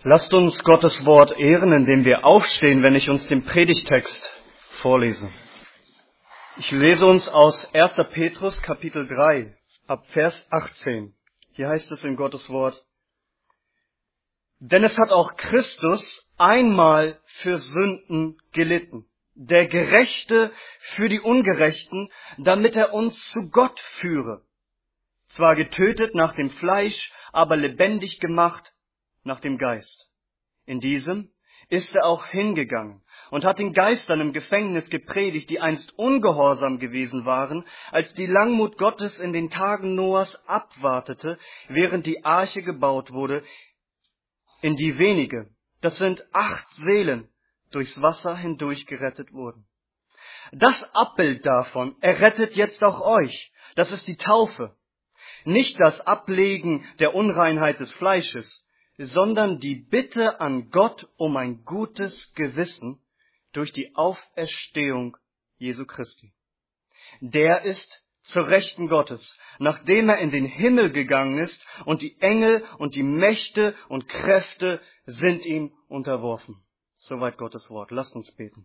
Lasst uns Gottes Wort ehren, indem wir aufstehen, wenn ich uns den Predigtext vorlese. Ich lese uns aus 1. Petrus Kapitel 3 ab Vers 18. Hier heißt es in Gottes Wort: Denn es hat auch Christus einmal für Sünden gelitten, der Gerechte für die Ungerechten, damit er uns zu Gott führe. Zwar getötet nach dem Fleisch, aber lebendig gemacht nach dem Geist. In diesem ist er auch hingegangen und hat den Geistern im Gefängnis gepredigt, die einst ungehorsam gewesen waren, als die Langmut Gottes in den Tagen Noahs abwartete, während die Arche gebaut wurde, in die wenige, das sind 8 Seelen, durchs Wasser hindurch gerettet wurden. Das Abbild davon errettet jetzt auch euch, das ist die Taufe. Nicht das Ablegen der Unreinheit des Fleisches, sondern die Bitte an Gott um ein gutes Gewissen durch die Auferstehung Jesu Christi. Der ist zur Rechten Gottes, nachdem er in den Himmel gegangen ist, und die Engel und die Mächte und Kräfte sind ihm unterworfen. Soweit Gottes Wort. Lasst uns beten.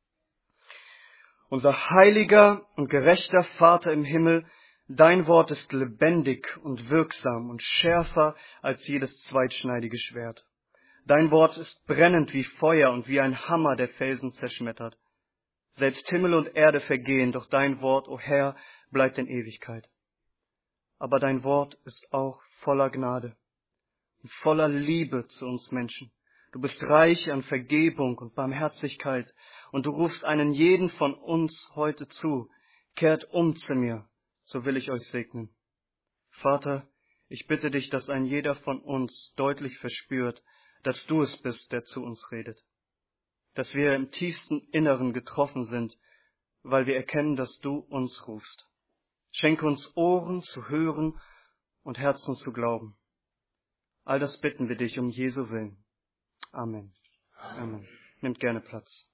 Unser heiliger und gerechter Vater im Himmel, dein Wort ist lebendig und wirksam und schärfer als jedes zweitschneidige Schwert. Dein Wort ist brennend wie Feuer und wie ein Hammer, der Felsen zerschmettert. Selbst Himmel und Erde vergehen, doch dein Wort, o Herr, bleibt in Ewigkeit. Aber dein Wort ist auch voller Gnade und voller Liebe zu uns Menschen. Du bist reich an Vergebung und Barmherzigkeit und du rufst einen jeden von uns heute zu: Kehrt um zu mir, so will ich euch segnen. Vater, ich bitte dich, dass ein jeder von uns deutlich verspürt, dass du es bist, der zu uns redet. Dass wir im tiefsten Inneren getroffen sind, weil wir erkennen, dass du uns rufst. Schenke uns Ohren zu hören und Herzen zu glauben. All das bitten wir dich um Jesu Willen. Amen. Amen. Nehmt gerne Platz.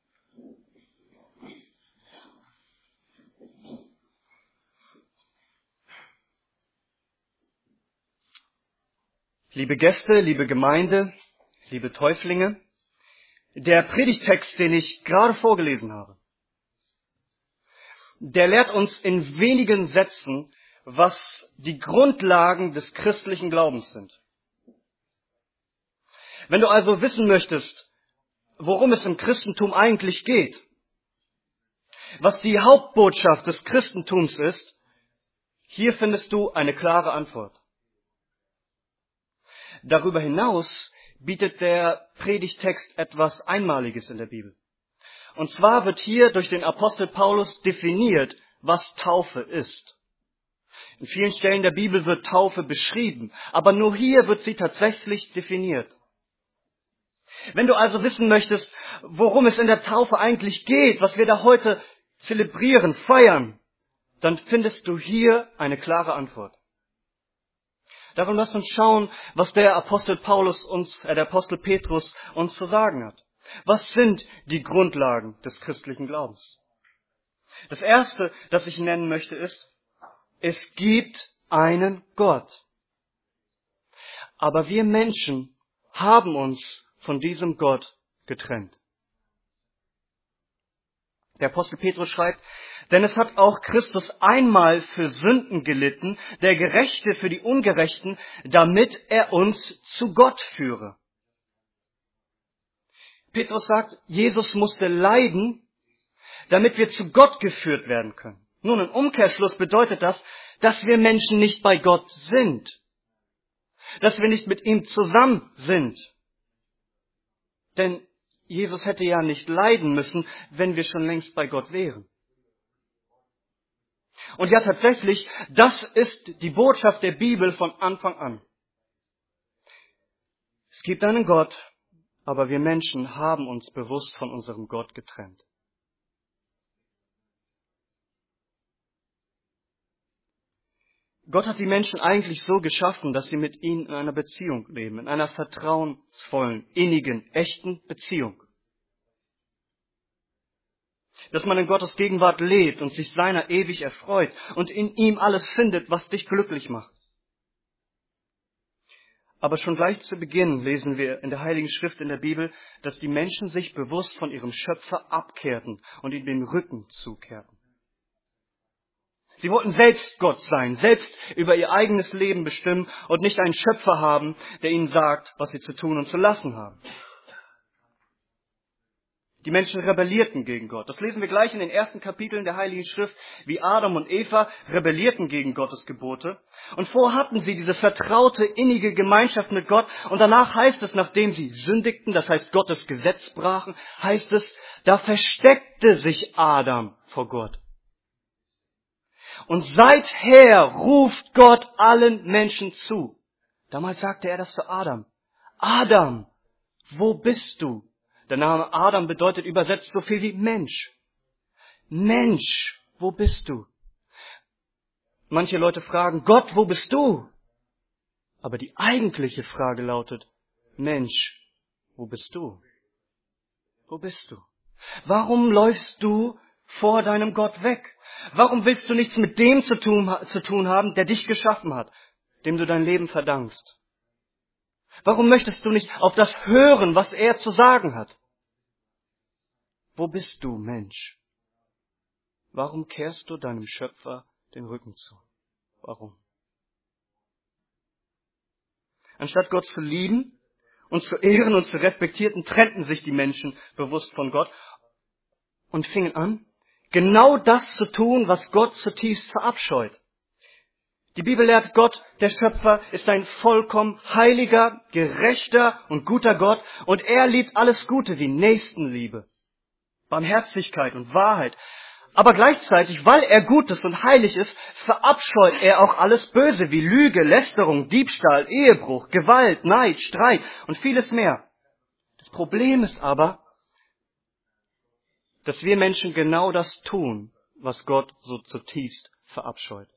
Liebe Gäste, liebe Gemeinde, liebe Täuflinge, der Predigtext, den ich gerade vorgelesen habe, der lehrt uns in wenigen Sätzen, was die Grundlagen des christlichen Glaubens sind. Wenn du also wissen möchtest, worum es im Christentum eigentlich geht, was die Hauptbotschaft des Christentums ist, hier findest du eine klare Antwort. Darüber hinaus bietet der Predigtext etwas Einmaliges in der Bibel. Und zwar wird hier durch den Apostel Paulus definiert, was Taufe ist. In vielen Stellen der Bibel wird Taufe beschrieben, aber nur hier wird sie tatsächlich definiert. Wenn du also wissen möchtest, worum es in der Taufe eigentlich geht, was wir da heute zelebrieren, feiern, dann findest du hier eine klare Antwort. Darum lasst uns schauen, was der Apostel Petrus uns zu sagen hat. Was sind die Grundlagen des christlichen Glaubens? Das erste, das ich nennen möchte, ist: Es gibt einen Gott. Aber wir Menschen haben uns von diesem Gott getrennt. Der Apostel Petrus schreibt: Denn es hat auch Christus einmal für Sünden gelitten, der Gerechte für die Ungerechten, damit er uns zu Gott führe. Petrus sagt, Jesus musste leiden, damit wir zu Gott geführt werden können. Nun, im Umkehrschluss bedeutet das, dass wir Menschen nicht bei Gott sind. Dass wir nicht mit ihm zusammen sind. Denn Jesus hätte ja nicht leiden müssen, wenn wir schon längst bei Gott wären. Und ja, tatsächlich, das ist die Botschaft der Bibel von Anfang an. Es gibt einen Gott, aber wir Menschen haben uns bewusst von unserem Gott getrennt. Gott hat die Menschen eigentlich so geschaffen, dass sie mit ihm in einer Beziehung leben, in einer vertrauensvollen, innigen, echten Beziehung. Dass man in Gottes Gegenwart lebt und sich seiner ewig erfreut und in ihm alles findet, was dich glücklich macht. Aber schon gleich zu Beginn lesen wir in der Heiligen Schrift in der Bibel, dass die Menschen sich bewusst von ihrem Schöpfer abkehrten und ihm den Rücken zukehrten. Sie wollten selbst Gott sein, selbst über ihr eigenes Leben bestimmen und nicht einen Schöpfer haben, der ihnen sagt, was sie zu tun und zu lassen haben. Die Menschen rebellierten gegen Gott. Das lesen wir gleich in den ersten Kapiteln der Heiligen Schrift, wie Adam und Eva rebellierten gegen Gottes Gebote. Und vorher hatten sie diese vertraute, innige Gemeinschaft mit Gott. Und danach heißt es, nachdem sie sündigten, das heißt Gottes Gesetz brachen, heißt es, da versteckte sich Adam vor Gott. Und seither ruft Gott allen Menschen zu. Damals sagte er das zu Adam. Adam, wo bist du? Der Name Adam bedeutet übersetzt so viel wie Mensch. Mensch, wo bist du? Manche Leute fragen, Gott, wo bist du? Aber die eigentliche Frage lautet, Mensch, wo bist du? Wo bist du? Warum läufst du vor deinem Gott weg? Warum willst du nichts mit dem zu tun haben, der dich geschaffen hat, dem du dein Leben verdankst? Warum möchtest du nicht auf das hören, was er zu sagen hat? Wo bist du, Mensch? Warum kehrst du deinem Schöpfer den Rücken zu? Warum? Anstatt Gott zu lieben und zu ehren und zu respektieren, trennten sich die Menschen bewusst von Gott und fingen an, genau das zu tun, was Gott zutiefst verabscheut. Die Bibel lehrt, Gott, der Schöpfer, ist ein vollkommen heiliger, gerechter und guter Gott und er liebt alles Gute wie Nächstenliebe, Barmherzigkeit und Wahrheit. Aber gleichzeitig, weil er gut ist und heilig ist, verabscheut er auch alles Böse wie Lüge, Lästerung, Diebstahl, Ehebruch, Gewalt, Neid, Streit und vieles mehr. Das Problem ist aber, dass wir Menschen genau das tun, was Gott so zutiefst verabscheut.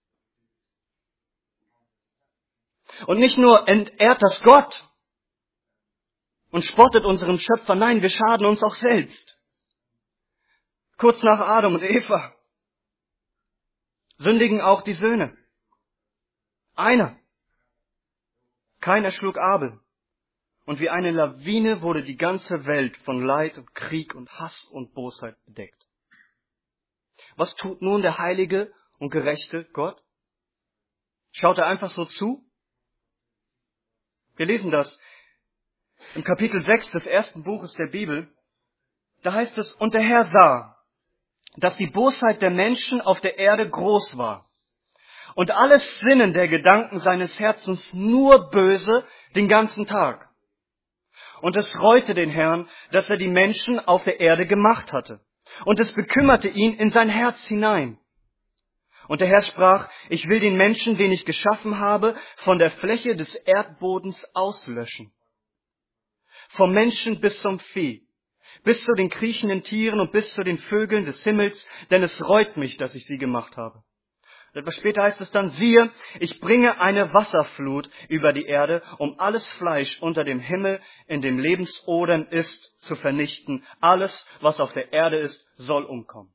Und nicht nur entehrt das Gott und spottet unserem Schöpfer, nein, wir schaden uns auch selbst. Kurz nach Adam und Eva sündigen auch die Söhne. Einer. Kain erschlug Abel. Und wie eine Lawine wurde die ganze Welt von Leid und Krieg und Hass und Bosheit bedeckt. Was tut nun der heilige und gerechte Gott? Schaut er einfach so zu? Wir lesen das im Kapitel 6 des ersten Buches der Bibel. Da heißt es, und der Herr sah, dass die Bosheit der Menschen auf der Erde groß war und alles Sinnen der Gedanken seines Herzens nur böse den ganzen Tag. Und es reute den Herrn, dass er die Menschen auf der Erde gemacht hatte. Und es bekümmerte ihn in sein Herz hinein. Und der Herr sprach, ich will den Menschen, den ich geschaffen habe, von der Fläche des Erdbodens auslöschen. Vom Menschen bis zum Vieh, bis zu den kriechenden Tieren und bis zu den Vögeln des Himmels, denn es reut mich, dass ich sie gemacht habe. Und etwas später heißt es dann, siehe, ich bringe eine Wasserflut über die Erde, um alles Fleisch unter dem Himmel in dem Lebensodem ist, zu vernichten. Alles, was auf der Erde ist, soll umkommen.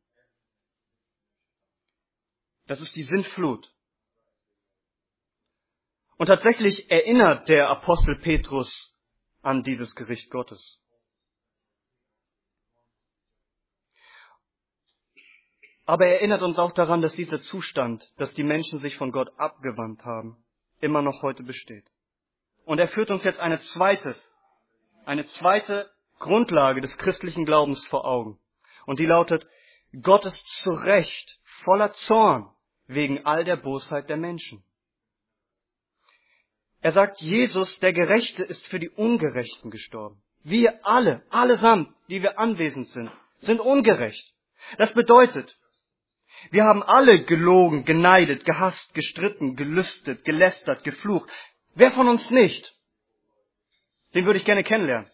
Das ist die Sintflut. Und tatsächlich erinnert der Apostel Petrus an dieses Gericht Gottes. Aber er erinnert uns auch daran, dass dieser Zustand, dass die Menschen sich von Gott abgewandt haben, immer noch heute besteht. Und er führt uns jetzt eine zweite Grundlage des christlichen Glaubens vor Augen. Und die lautet, Gott ist zu Recht voller Zorn wegen all der Bosheit der Menschen. Er sagt, Jesus, der Gerechte, ist für die Ungerechten gestorben. Wir alle, allesamt, die wir anwesend sind ungerecht. Das bedeutet, wir haben alle gelogen, geneidet, gehasst, gestritten, gelüstet, gelästert, geflucht. Wer von uns nicht? Den würde ich gerne kennenlernen.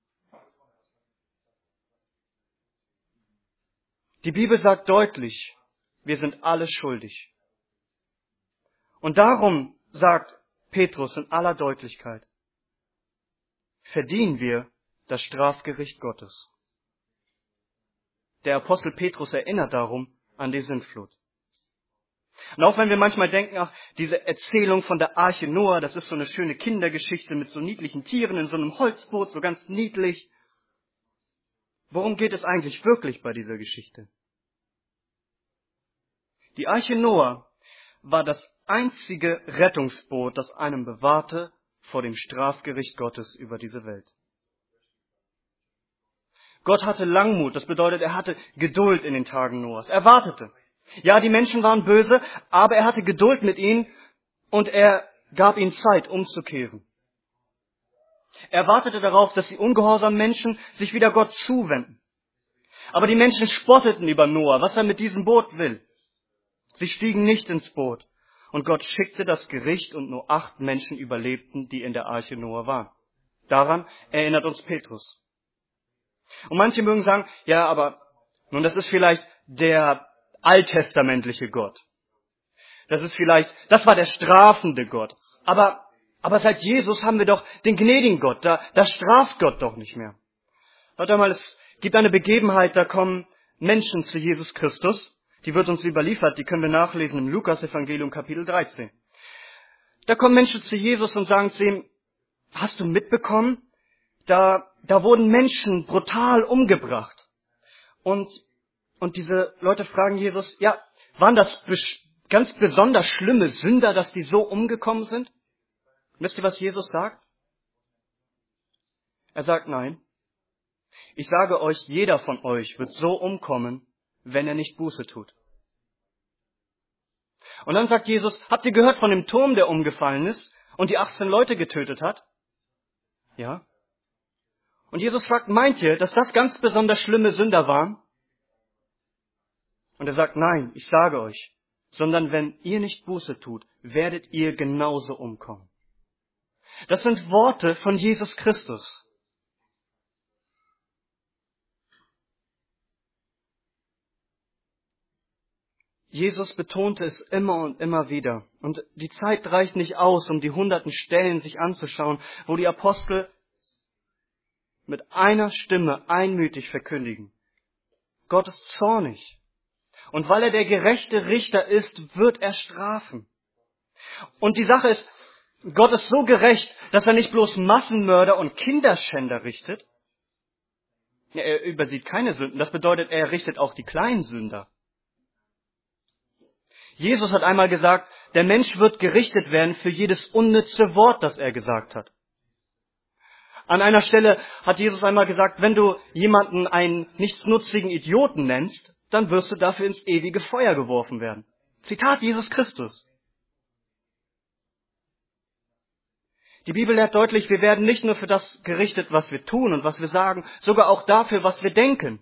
Die Bibel sagt deutlich, wir sind alle schuldig. Und darum sagt Petrus in aller Deutlichkeit, verdienen wir das Strafgericht Gottes. Der Apostel Petrus erinnert darum an die Sintflut. Und auch wenn wir manchmal denken, ach, diese Erzählung von der Arche Noah, das ist so eine schöne Kindergeschichte mit so niedlichen Tieren in so einem Holzboot, so ganz niedlich. Worum geht es eigentlich wirklich bei dieser Geschichte? Die Arche Noah war das einzige Rettungsboot, das einem bewahrte vor dem Strafgericht Gottes über diese Welt. Gott hatte Langmut, das bedeutet, er hatte Geduld in den Tagen Noahs. Er wartete. Ja, die Menschen waren böse, aber er hatte Geduld mit ihnen und er gab ihnen Zeit, umzukehren. Er wartete darauf, dass die ungehorsamen Menschen sich wieder Gott zuwenden. Aber die Menschen spotteten über Noah, was er mit diesem Boot will. Sie stiegen nicht ins Boot. Und Gott schickte das Gericht und nur 8 Menschen überlebten, die in der Arche Noah waren. Daran erinnert uns Petrus. Und manche mögen sagen, ja, aber nun, das ist vielleicht der alttestamentliche Gott. Das war der strafende Gott. Aber seit Jesus haben wir doch den gnädigen Gott. Da straft Gott doch nicht mehr. Warte mal, es gibt eine Begebenheit, da kommen Menschen zu Jesus Christus. Die wird uns überliefert, die können wir nachlesen im Lukas-Evangelium Kapitel 13. Da kommen Menschen zu Jesus und sagen zu ihm, hast du mitbekommen, da wurden Menschen brutal umgebracht. Und diese Leute fragen Jesus, ja, waren das ganz besonders schlimme Sünder, dass die so umgekommen sind? Wisst ihr, was Jesus sagt? Er sagt, nein. Ich sage euch, jeder von euch wird so umkommen, wenn er nicht Buße tut. Und dann sagt Jesus, habt ihr gehört von dem Turm, der umgefallen ist und die 18 Leute getötet hat? Ja. Und Jesus fragt, meint ihr, dass das ganz besonders schlimme Sünder waren? Und er sagt, nein, ich sage euch, sondern wenn ihr nicht Buße tut, werdet ihr genauso umkommen. Das sind Worte von Jesus Christus. Jesus betonte es immer und immer wieder. Und die Zeit reicht nicht aus, um die hunderten Stellen sich anzuschauen, wo die Apostel mit einer Stimme einmütig verkündigen. Gott ist zornig. Und weil er der gerechte Richter ist, wird er strafen. Und die Sache ist, Gott ist so gerecht, dass er nicht bloß Massenmörder und Kinderschänder richtet. Er übersieht keine Sünden. Das bedeutet, er richtet auch die kleinen Sünder. Jesus hat einmal gesagt, der Mensch wird gerichtet werden für jedes unnütze Wort, das er gesagt hat. An einer Stelle hat Jesus einmal gesagt, wenn du jemanden einen nichtsnutzigen Idioten nennst, dann wirst du dafür ins ewige Feuer geworfen werden. Zitat Jesus Christus. Die Bibel lehrt deutlich, wir werden nicht nur für das gerichtet, was wir tun und was wir sagen, sogar auch dafür, was wir denken.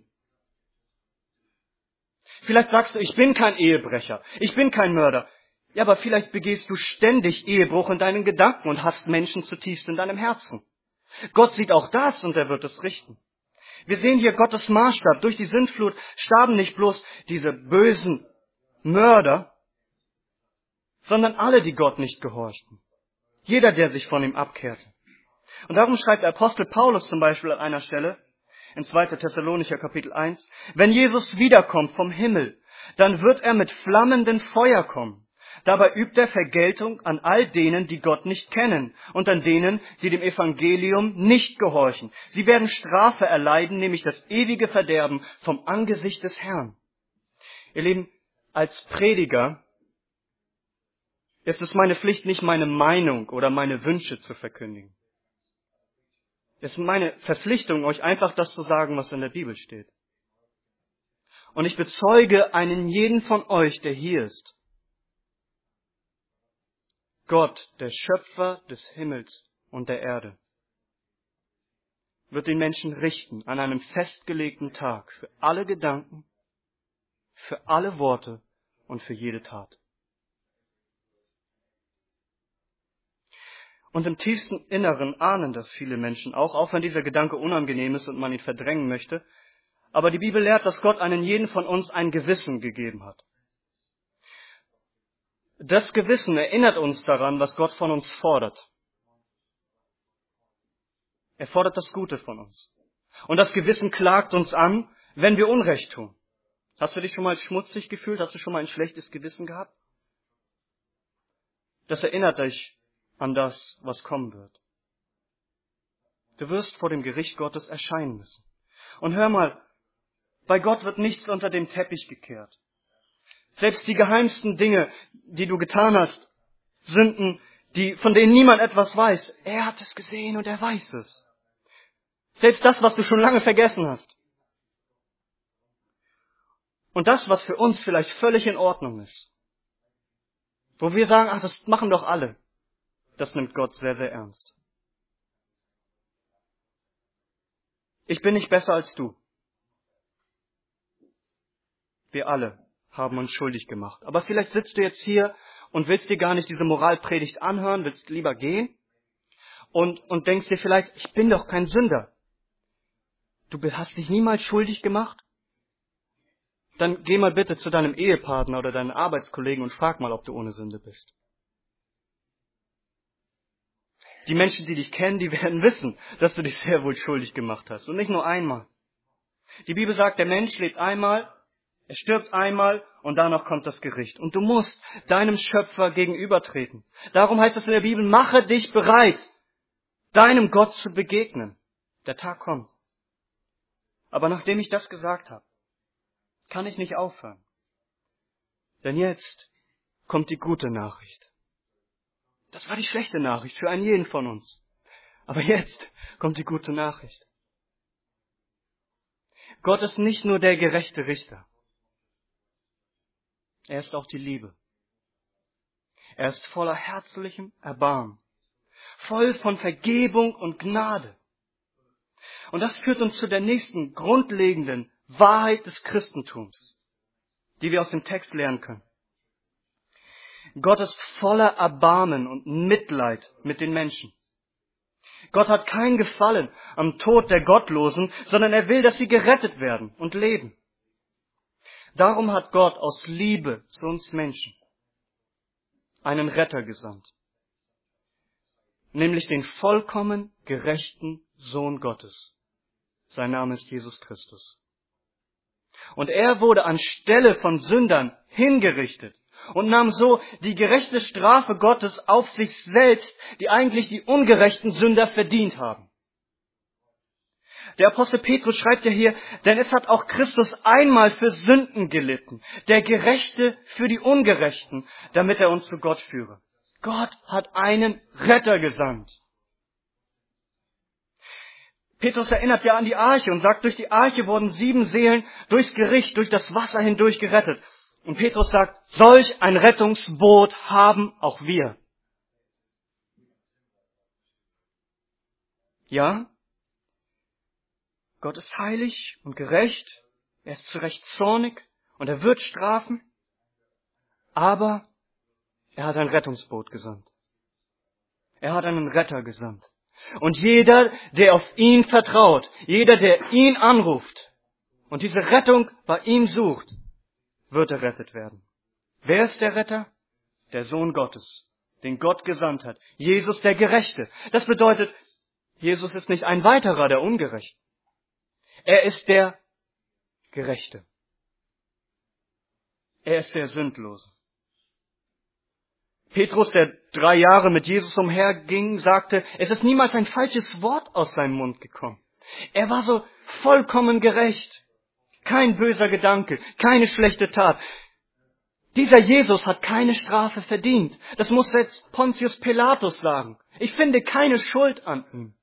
Vielleicht sagst du, ich bin kein Ehebrecher, ich bin kein Mörder. Ja, aber vielleicht begehst du ständig Ehebruch in deinen Gedanken und hasst Menschen zutiefst in deinem Herzen. Gott sieht auch das und er wird es richten. Wir sehen hier Gottes Maßstab. Durch die Sintflut starben nicht bloß diese bösen Mörder, sondern alle, die Gott nicht gehorchten. Jeder, der sich von ihm abkehrte. Und darum schreibt der Apostel Paulus zum Beispiel an einer Stelle, in 2. Thessalonicher Kapitel 1, wenn Jesus wiederkommt vom Himmel, dann wird er mit flammendem Feuer kommen. Dabei übt er Vergeltung an all denen, die Gott nicht kennen und an denen, die dem Evangelium nicht gehorchen. Sie werden Strafe erleiden, nämlich das ewige Verderben vom Angesicht des Herrn. Ihr Lieben, als Prediger ist es meine Pflicht, nicht meine Meinung oder meine Wünsche zu verkündigen. Es ist meine Verpflichtung, euch einfach das zu sagen, was in der Bibel steht. Und ich bezeuge einen jeden von euch, der hier ist. Gott, der Schöpfer des Himmels und der Erde, wird den Menschen richten an einem festgelegten Tag für alle Gedanken, für alle Worte und für jede Tat. Und im tiefsten Inneren ahnen das viele Menschen auch wenn dieser Gedanke unangenehm ist und man ihn verdrängen möchte. Aber die Bibel lehrt, dass Gott einen jeden von uns ein Gewissen gegeben hat. Das Gewissen erinnert uns daran, was Gott von uns fordert. Er fordert das Gute von uns. Und das Gewissen klagt uns an, wenn wir Unrecht tun. Hast du dich schon mal schmutzig gefühlt? Hast du schon mal ein schlechtes Gewissen gehabt? Das erinnert dich an das, was kommen wird. Du wirst vor dem Gericht Gottes erscheinen müssen. Und hör mal, bei Gott wird nichts unter den Teppich gekehrt. Selbst die geheimsten Dinge, die du getan hast, Sünden, von denen niemand etwas weiß, er hat es gesehen und er weiß es. Selbst das, was du schon lange vergessen hast. Und das, was für uns vielleicht völlig in Ordnung ist, wo wir sagen, ach, das machen doch alle, das nimmt Gott sehr, sehr ernst. Ich bin nicht besser als du. Wir alle haben uns schuldig gemacht. Aber vielleicht sitzt du jetzt hier und willst dir gar nicht diese Moralpredigt anhören, willst lieber gehen und denkst dir vielleicht, ich bin doch kein Sünder. Du hast dich niemals schuldig gemacht? Dann geh mal bitte zu deinem Ehepartner oder deinen Arbeitskollegen und frag mal, ob du ohne Sünde bist. Die Menschen, die dich kennen, die werden wissen, dass du dich sehr wohl schuldig gemacht hast. Und nicht nur einmal. Die Bibel sagt, der Mensch lebt einmal, er stirbt einmal und danach kommt das Gericht. Und du musst deinem Schöpfer gegenübertreten. Darum heißt es in der Bibel, mache dich bereit, deinem Gott zu begegnen. Der Tag kommt. Aber nachdem ich das gesagt habe, kann ich nicht aufhören. Denn jetzt kommt die gute Nachricht. Das war die schlechte Nachricht für einen jeden von uns. Aber jetzt kommt die gute Nachricht. Gott ist nicht nur der gerechte Richter. Er ist auch die Liebe. Er ist voller herzlichem Erbarmen, voll von Vergebung und Gnade. Und das führt uns zu der nächsten grundlegenden Wahrheit des Christentums, die wir aus dem Text lernen können. Gott ist voller Erbarmen und Mitleid mit den Menschen. Gott hat kein Gefallen am Tod der Gottlosen, sondern er will, dass sie gerettet werden und leben. Darum hat Gott aus Liebe zu uns Menschen einen Retter gesandt, nämlich den vollkommen gerechten Sohn Gottes. Sein Name ist Jesus Christus. Und er wurde anstelle von Sündern hingerichtet und nahm so die gerechte Strafe Gottes auf sich selbst, die eigentlich die ungerechten Sünder verdient haben. Der Apostel Petrus schreibt ja hier, denn es hat auch Christus einmal für Sünden gelitten, der Gerechte für die Ungerechten, damit er uns zu Gott führe. Gott hat einen Retter gesandt. Petrus erinnert ja an die Arche und sagt, durch die Arche wurden 7 Seelen durchs Gericht, durch das Wasser hindurch gerettet. Und Petrus sagt, solch ein Rettungsboot haben auch wir. Ja, Gott ist heilig und gerecht, er ist zu Recht zornig und er wird strafen, aber er hat ein Rettungsboot gesandt. Er hat einen Retter gesandt. Und jeder, der auf ihn vertraut, jeder, der ihn anruft und diese Rettung bei ihm sucht, wird errettet werden. Wer ist der Retter? Der Sohn Gottes, den Gott gesandt hat. Jesus der Gerechte. Das bedeutet, Jesus ist nicht ein weiterer der Ungerechten. Er ist der Gerechte. Er ist der Sündlose. Petrus, der 3 Jahre mit Jesus umherging, sagte, es ist niemals ein falsches Wort aus seinem Mund gekommen. Er war so vollkommen gerecht. Kein böser Gedanke, keine schlechte Tat. Dieser Jesus hat keine Strafe verdient. Das muss jetzt Pontius Pilatus sagen. Ich finde keine Schuld an ihm.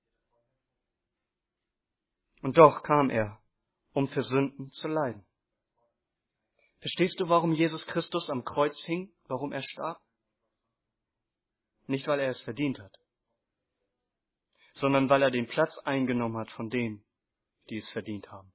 Und doch kam er, um für Sünden zu leiden. Verstehst du, warum Jesus Christus am Kreuz hing, warum er starb? Nicht, weil er es verdient hat, sondern weil er den Platz eingenommen hat von denen, die es verdient haben.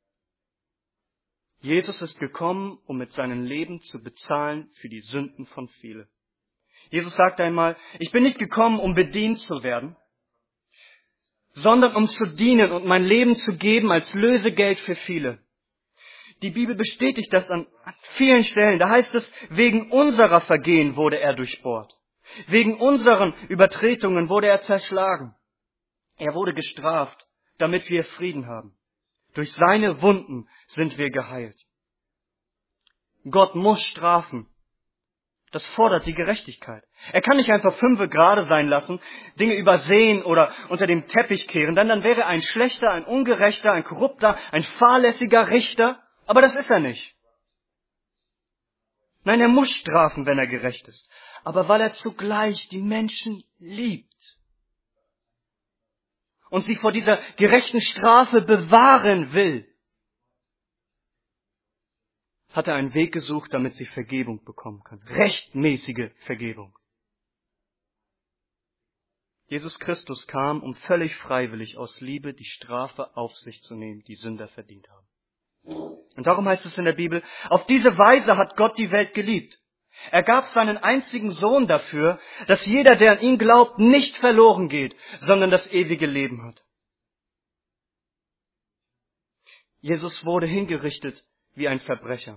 Jesus ist gekommen, um mit seinem Leben zu bezahlen für die Sünden von vielen. Jesus sagte einmal, ich bin nicht gekommen, um bedient zu werden, sondern um zu dienen und mein Leben zu geben als Lösegeld für viele. Die Bibel bestätigt das an vielen Stellen. Da heißt es, wegen unserer Vergehen wurde er durchbohrt. Wegen unseren Übertretungen wurde er zerschlagen. Er wurde gestraft, damit wir Frieden haben. Durch seine Wunden sind wir geheilt. Gott muss strafen, Das fordert die Gerechtigkeit. Er kann nicht einfach 5 gerade sein lassen, Dinge übersehen oder unter dem Teppich kehren, denn dann wäre er ein schlechter, ein ungerechter, ein korrupter, ein fahrlässiger Richter. Aber das ist er nicht. Nein, er muss strafen, wenn er gerecht ist. Aber weil er zugleich die Menschen liebt und sie vor dieser gerechten Strafe bewahren will, hat er einen Weg gesucht, damit sie Vergebung bekommen können. Rechtmäßige Vergebung. Jesus Christus kam, um völlig freiwillig aus Liebe die Strafe auf sich zu nehmen, die Sünder verdient haben. Und darum heißt es in der Bibel, auf diese Weise hat Gott die Welt geliebt. Er gab seinen einzigen Sohn dafür, dass jeder, der an ihn glaubt, nicht verloren geht, sondern das ewige Leben hat. Jesus wurde hingerichtet wie ein Verbrecher.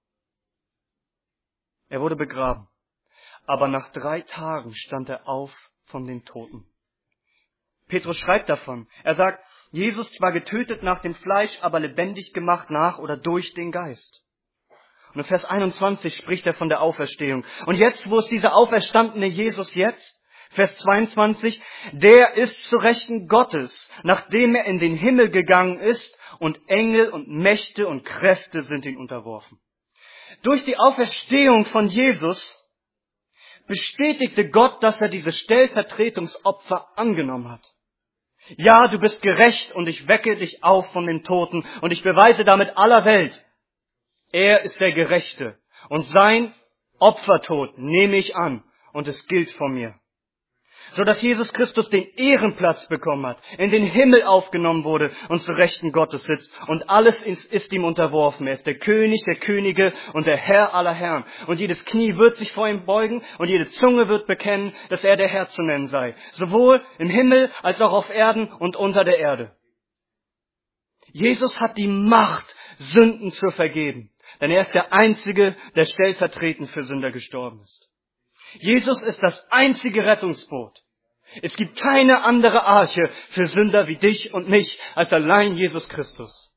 Er wurde begraben. Aber nach 3 Tagen stand er auf von den Toten. Petrus schreibt davon. Er sagt, Jesus zwar getötet nach dem Fleisch, aber lebendig gemacht nach oder durch den Geist. Und in Vers 21 spricht er von der Auferstehung. Und jetzt, wo ist dieser auferstandene Jesus jetzt? Vers 22, der ist zu Rechten Gottes, nachdem er in den Himmel gegangen ist, und Engel und Mächte und Kräfte sind ihm unterworfen. Durch die Auferstehung von Jesus bestätigte Gott, dass er dieses Stellvertretungsopfer angenommen hat. Ja, du bist gerecht und ich wecke dich auf von den Toten und ich beweise damit aller Welt, er ist der Gerechte und sein Opfertod nehme ich an und es gilt vor mir. So dass Jesus Christus den Ehrenplatz bekommen hat, in den Himmel aufgenommen wurde und zu Rechten Gottes sitzt und alles ist ihm unterworfen. Er ist der König der Könige und der Herr aller Herren. Und jedes Knie wird sich vor ihm beugen und jede Zunge wird bekennen, dass er der Herr zu nennen sei. Sowohl im Himmel als auch auf Erden und unter der Erde. Jesus hat die Macht, Sünden zu vergeben. Denn er ist der Einzige, der stellvertretend für Sünder gestorben ist. Jesus ist das einzige Rettungsboot. Es gibt keine andere Arche für Sünder wie dich und mich als allein Jesus Christus.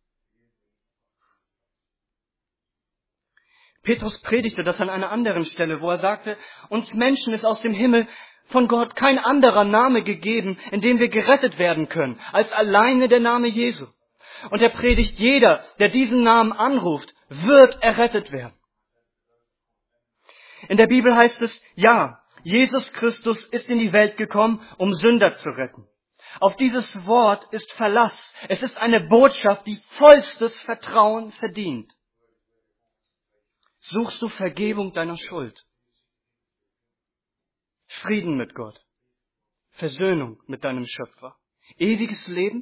Petrus predigte das an einer anderen Stelle, wo er sagte, uns Menschen ist aus dem Himmel von Gott kein anderer Name gegeben, in dem wir gerettet werden können, als alleine der Name Jesu. Und er predigt, jeder, der diesen Namen anruft, wird errettet werden. In der Bibel heißt es, ja, Jesus Christus ist in die Welt gekommen, um Sünder zu retten. Auf dieses Wort ist Verlass. Es ist eine Botschaft, die vollstes Vertrauen verdient. Suchst du Vergebung deiner Schuld? Frieden mit Gott? Versöhnung mit deinem Schöpfer? Ewiges Leben?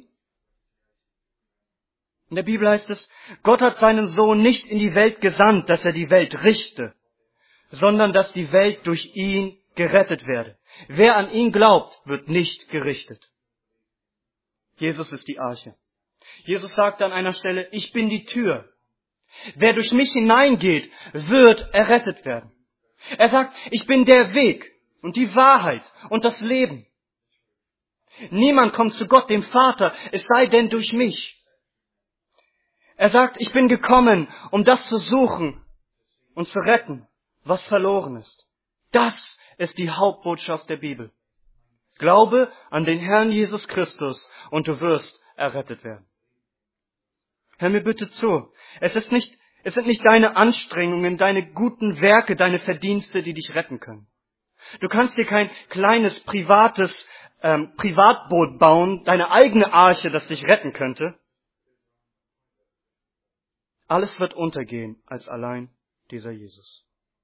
In der Bibel heißt es, Gott hat seinen Sohn nicht in die Welt gesandt, dass er die Welt richte, sondern dass die Welt durch ihn gerettet werde. Wer an ihn glaubt, wird nicht gerichtet. Jesus ist die Arche. Jesus sagte an einer Stelle, ich bin die Tür. Wer durch mich hineingeht, wird errettet werden. Er sagt, ich bin der Weg und die Wahrheit und das Leben. Niemand kommt zu Gott, dem Vater, es sei denn durch mich. Er sagt, ich bin gekommen, um das zu suchen und zu retten, was verloren ist. Das ist die Hauptbotschaft der Bibel. Glaube an den Herrn Jesus Christus und du wirst errettet werden. Hör mir bitte zu. Es sind nicht deine Anstrengungen, deine guten Werke, deine Verdienste, die dich retten können. Du kannst dir kein kleines Privatboot bauen, deine eigene Arche, das dich retten könnte. Alles wird untergehen als allein dieser Jesus.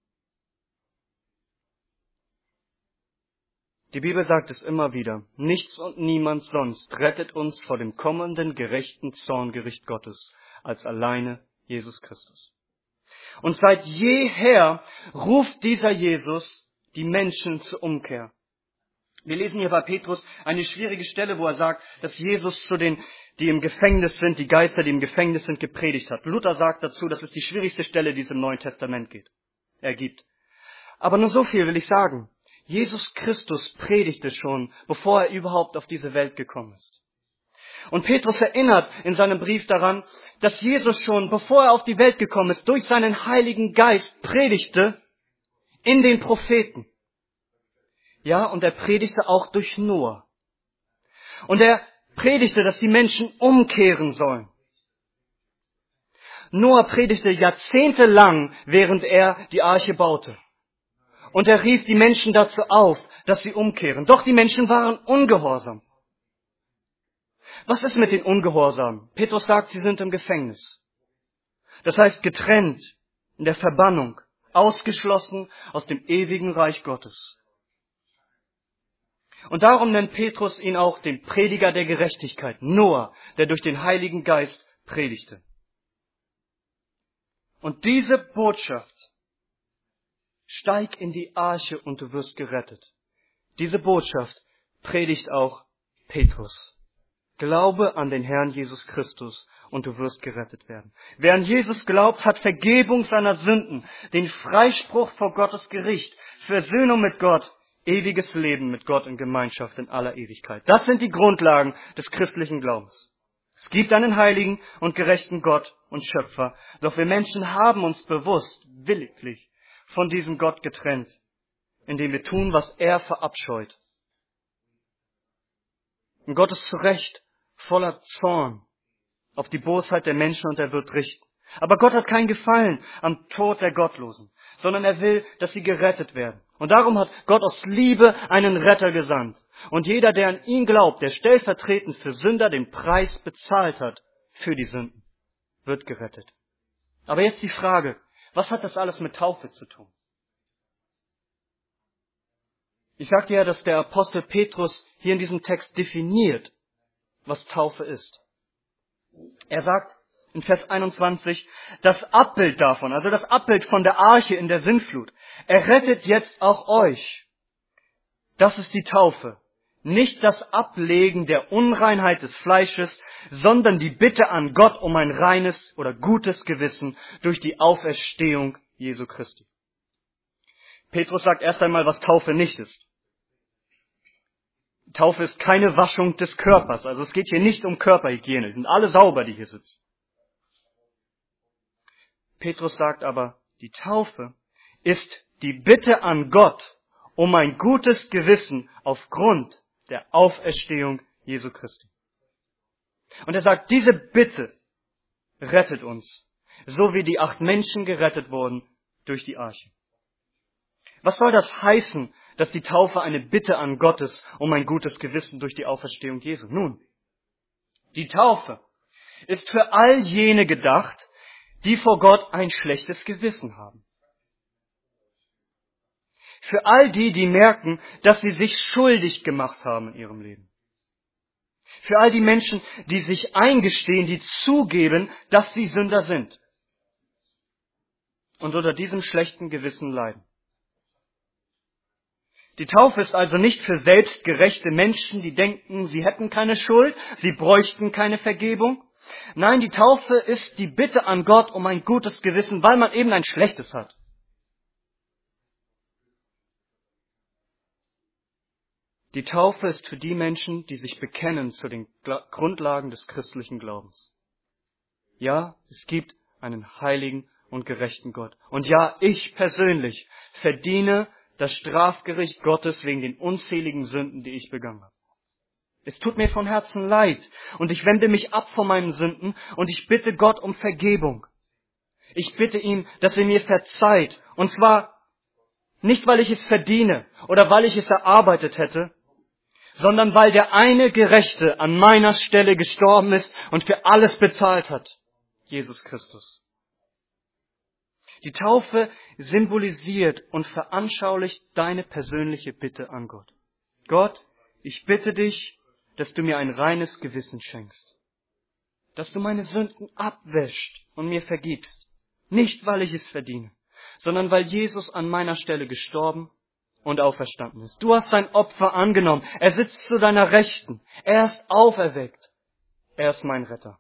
Die Bibel sagt es immer wieder, nichts und niemand sonst rettet uns vor dem kommenden gerechten Zorngericht Gottes als alleine Jesus Christus. Und seit jeher ruft dieser Jesus die Menschen zur Umkehr. Wir lesen hier bei Petrus eine schwierige Stelle, wo er sagt, dass Jesus zu den, die im Gefängnis sind, die Geister, die im Gefängnis sind, gepredigt hat. Luther sagt dazu, das ist die schwierigste Stelle, die es im Neuen Testament ergibt. Aber nur so viel will ich sagen. Jesus Christus predigte schon, bevor er überhaupt auf diese Welt gekommen ist. Und Petrus erinnert in seinem Brief daran, dass Jesus schon, bevor er auf die Welt gekommen ist, durch seinen Heiligen Geist predigte, in den Propheten. Ja, und er predigte auch durch Noah. Und er predigte, dass die Menschen umkehren sollen. Noah predigte jahrzehntelang, während er die Arche baute. Und er rief die Menschen dazu auf, dass sie umkehren. Doch die Menschen waren ungehorsam. Was ist mit den Ungehorsamen? Petrus sagt, sie sind im Gefängnis. Das heißt getrennt, in der Verbannung, ausgeschlossen aus dem ewigen Reich Gottes. Und darum nennt Petrus ihn auch den Prediger der Gerechtigkeit, Noah, der durch den Heiligen Geist predigte. Und diese Botschaft, steig in die Arche und du wirst gerettet. Diese Botschaft predigt auch Petrus. Glaube an den Herrn Jesus Christus und du wirst gerettet werden. Wer an Jesus glaubt, hat Vergebung seiner Sünden, den Freispruch vor Gottes Gericht, Versöhnung mit Gott, ewiges Leben mit Gott in Gemeinschaft in aller Ewigkeit. Das sind die Grundlagen des christlichen Glaubens. Es gibt einen heiligen und gerechten Gott und Schöpfer, doch wir Menschen haben uns bewusst, williglich von diesem Gott getrennt, indem wir tun, was er verabscheut. Und Gott ist zu Recht voller Zorn auf die Bosheit der Menschen und er wird richten. Aber Gott hat keinen Gefallen am Tod der Gottlosen, sondern er will, dass sie gerettet werden. Und darum hat Gott aus Liebe einen Retter gesandt. Und jeder, der an ihn glaubt, der stellvertretend für Sünder den Preis bezahlt hat für die Sünden, wird gerettet. Aber jetzt die Frage, was hat das alles mit Taufe zu tun? Ich sagte ja, dass der Apostel Petrus hier in diesem Text definiert, was Taufe ist. Er sagt in Vers 21, das Abbild davon, also das Abbild von der Arche in der Sintflut, errettet jetzt auch euch. Das ist die Taufe. Nicht das Ablegen der Unreinheit des Fleisches, sondern die Bitte an Gott um ein reines oder gutes Gewissen durch die Auferstehung Jesu Christi. Petrus sagt erst einmal, was Taufe nicht ist. Taufe ist keine Waschung des Körpers. Also es geht hier nicht um Körperhygiene. Sie sind alle sauber, die hier sitzen. Petrus sagt aber, die Taufe ist die Bitte an Gott um ein gutes Gewissen aufgrund der Auferstehung Jesu Christi. Und er sagt, diese Bitte rettet uns, so wie die 8 Menschen gerettet wurden durch die Arche. Was soll das heißen, dass die Taufe eine Bitte an Gott ist um ein gutes Gewissen durch die Auferstehung Jesu? Nun, die Taufe ist für all jene gedacht, die vor Gott ein schlechtes Gewissen haben. Für all die, die merken, dass sie sich schuldig gemacht haben in ihrem Leben. Für all die Menschen, die sich eingestehen, die zugeben, dass sie Sünder sind und unter diesem schlechten Gewissen leiden. Die Taufe ist also nicht für selbstgerechte Menschen, die denken, sie hätten keine Schuld, sie bräuchten keine Vergebung. Nein, die Taufe ist die Bitte an Gott um ein gutes Gewissen, weil man eben ein schlechtes hat. Die Taufe ist für die Menschen, die sich bekennen zu den Grundlagen des christlichen Glaubens. Ja, es gibt einen heiligen und gerechten Gott. Und ja, ich persönlich verdiene das Strafgericht Gottes wegen den unzähligen Sünden, die ich begangen habe. Es tut mir von Herzen leid und ich wende mich ab von meinen Sünden und ich bitte Gott um Vergebung. Ich bitte ihn, dass er mir verzeiht. Und zwar nicht, weil ich es verdiene oder weil ich es erarbeitet hätte, sondern weil der eine Gerechte an meiner Stelle gestorben ist und für alles bezahlt hat, Jesus Christus. Die Taufe symbolisiert und veranschaulicht deine persönliche Bitte an Gott. Gott, ich bitte dich, dass du mir ein reines Gewissen schenkst. Dass du meine Sünden abwäscht und mir vergibst. Nicht, weil ich es verdiene, sondern weil Jesus an meiner Stelle gestorben und auferstanden ist. Du hast sein Opfer angenommen. Er sitzt zu deiner Rechten. Er ist auferweckt. Er ist mein Retter.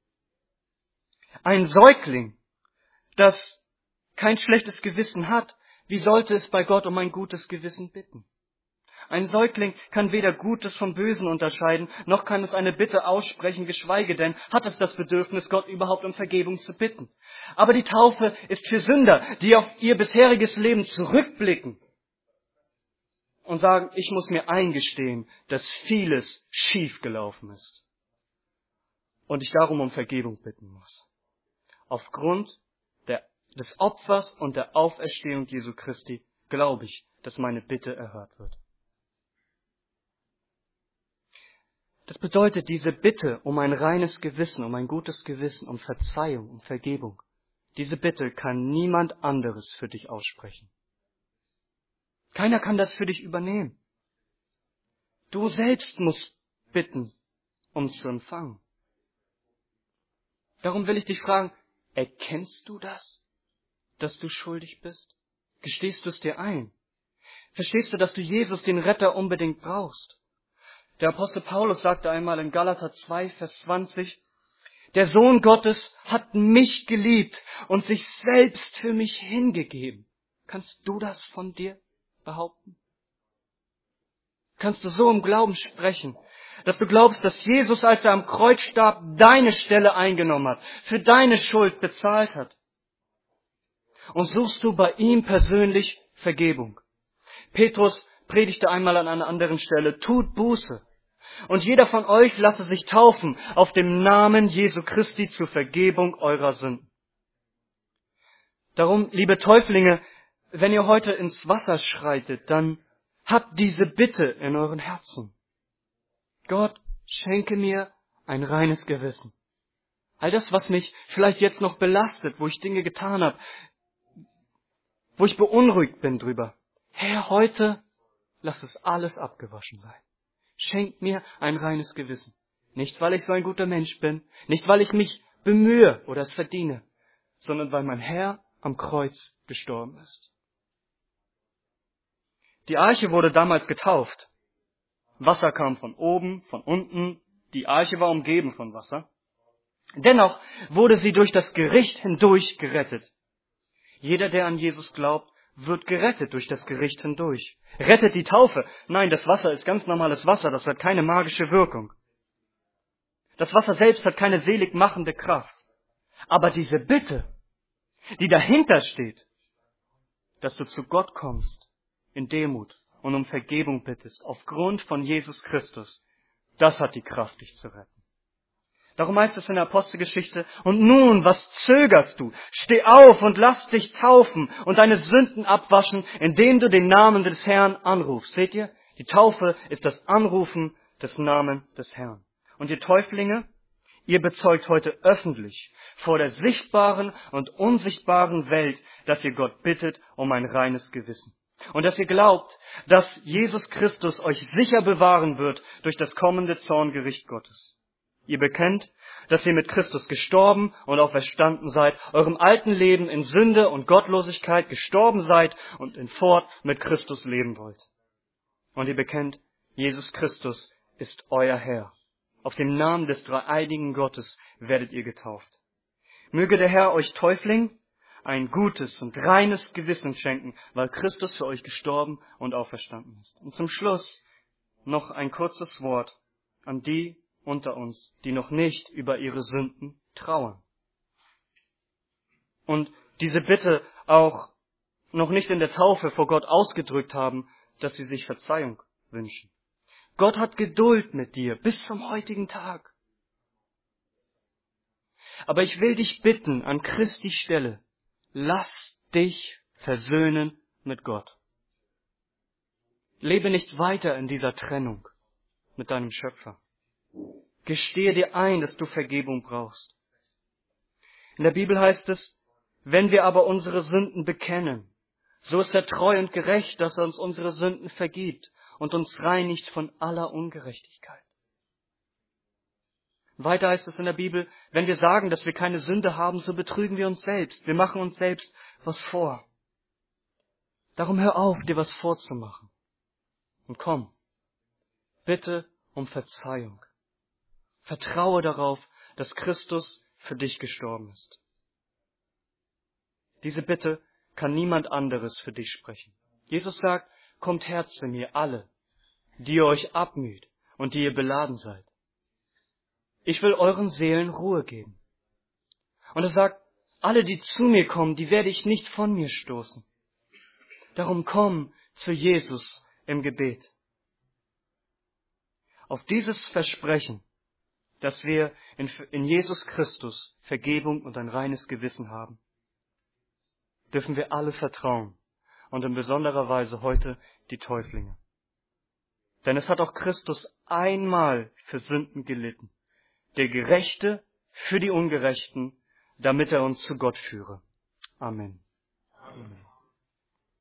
Ein Säugling, das kein schlechtes Gewissen hat, wie sollte es bei Gott um ein gutes Gewissen bitten? Ein Säugling kann weder Gutes vom Bösen unterscheiden, noch kann es eine Bitte aussprechen, geschweige denn hat es das Bedürfnis, Gott überhaupt um Vergebung zu bitten. Aber die Taufe ist für Sünder, die auf ihr bisheriges Leben zurückblicken und sagen, ich muss mir eingestehen, dass vieles schiefgelaufen ist und ich darum um Vergebung bitten muss. Aufgrund des Opfers und der Auferstehung Jesu Christi glaube ich, dass meine Bitte erhört wird. Das bedeutet, diese Bitte um ein reines Gewissen, um ein gutes Gewissen, um Verzeihung, um Vergebung, diese Bitte kann niemand anderes für dich aussprechen. Keiner kann das für dich übernehmen. Du selbst musst bitten, um zu empfangen. Darum will ich dich fragen, erkennst du das, dass du schuldig bist? Gestehst du es dir ein? Verstehst du, dass du Jesus, den Retter, unbedingt brauchst? Der Apostel Paulus sagte einmal in Galater 2, Vers 20, der Sohn Gottes hat mich geliebt und sich selbst für mich hingegeben. Kannst du das von dir behaupten? Kannst du so im Glauben sprechen, dass du glaubst, dass Jesus, als er am Kreuz starb, deine Stelle eingenommen hat, für deine Schuld bezahlt hat? Und suchst du bei ihm persönlich Vergebung? Petrus predigte einmal an einer anderen Stelle, tut Buße. Und jeder von euch lasse sich taufen auf dem Namen Jesu Christi zur Vergebung eurer Sünden. Darum, liebe Täuflinge, wenn ihr heute ins Wasser schreitet, dann habt diese Bitte in euren Herzen. Gott, schenke mir ein reines Gewissen. All das, was mich vielleicht jetzt noch belastet, wo ich Dinge getan habe, wo ich beunruhigt bin drüber. Herr, heute lass es alles abgewaschen sein. Schenk mir ein reines Gewissen. Nicht, weil ich so ein guter Mensch bin, nicht, weil ich mich bemühe oder es verdiene, sondern weil mein Herr am Kreuz gestorben ist. Die Arche wurde damals getauft. Wasser kam von oben, von unten. Die Arche war umgeben von Wasser. Dennoch wurde sie durch das Gericht hindurch gerettet. Jeder, der an Jesus glaubt, wird gerettet durch das Gericht hindurch. Rettet die Taufe? Nein, das Wasser ist ganz normales Wasser, das hat keine magische Wirkung. Das Wasser selbst hat keine seligmachende Kraft. Aber diese Bitte, die dahinter steht, dass du zu Gott kommst, in Demut und um Vergebung bittest, aufgrund von Jesus Christus, das hat die Kraft, dich zu retten. Darum heißt es in der Apostelgeschichte, und nun, was zögerst du? Steh auf und lass dich taufen und deine Sünden abwaschen, indem du den Namen des Herrn anrufst. Seht ihr? Die Taufe ist das Anrufen des Namens des Herrn. Und ihr Täuflinge, ihr bezeugt heute öffentlich vor der sichtbaren und unsichtbaren Welt, dass ihr Gott bittet um ein reines Gewissen. Und dass ihr glaubt, dass Jesus Christus euch sicher bewahren wird durch das kommende Zorngericht Gottes. Ihr bekennt, dass ihr mit Christus gestorben und auferstanden seid, eurem alten Leben in Sünde und Gottlosigkeit gestorben seid und in Fort mit Christus leben wollt. Und ihr bekennt, Jesus Christus ist euer Herr. Auf dem Namen des dreieinigen Gottes werdet ihr getauft. Möge der Herr euch Täufling ein gutes und reines Gewissen schenken, weil Christus für euch gestorben und auferstanden ist. Und zum Schluss noch ein kurzes Wort an die unter uns, die noch nicht über ihre Sünden trauern. Und diese Bitte auch noch nicht in der Taufe vor Gott ausgedrückt haben, dass sie sich Verzeihung wünschen. Gott hat Geduld mit dir bis zum heutigen Tag. Aber ich will dich bitten, an Christi Stelle, lass dich versöhnen mit Gott. Lebe nicht weiter in dieser Trennung mit deinem Schöpfer. Gestehe dir ein, dass du Vergebung brauchst. In der Bibel heißt es, wenn wir aber unsere Sünden bekennen, so ist er treu und gerecht, dass er uns unsere Sünden vergibt und uns reinigt von aller Ungerechtigkeit. Weiter heißt es in der Bibel, wenn wir sagen, dass wir keine Sünde haben, so betrügen wir uns selbst. Wir machen uns selbst was vor. Darum hör auf, dir was vorzumachen. Und komm, bitte um Verzeihung. Vertraue darauf, dass Christus für dich gestorben ist. Diese Bitte kann niemand anderes für dich sprechen. Jesus sagt, kommt her zu mir alle, die ihr euch abmüht und die ihr beladen seid. Ich will euren Seelen Ruhe geben. Und er sagt, alle, die zu mir kommen, die werde ich nicht von mir stoßen. Darum komm zu Jesus im Gebet. Auf dieses Versprechen, dass wir in Jesus Christus Vergebung und ein reines Gewissen haben, dürfen wir alle vertrauen und in besonderer Weise heute die Täuflinge. Denn es hat auch Christus einmal für Sünden gelitten, der Gerechte für die Ungerechten, damit er uns zu Gott führe. Amen. Amen.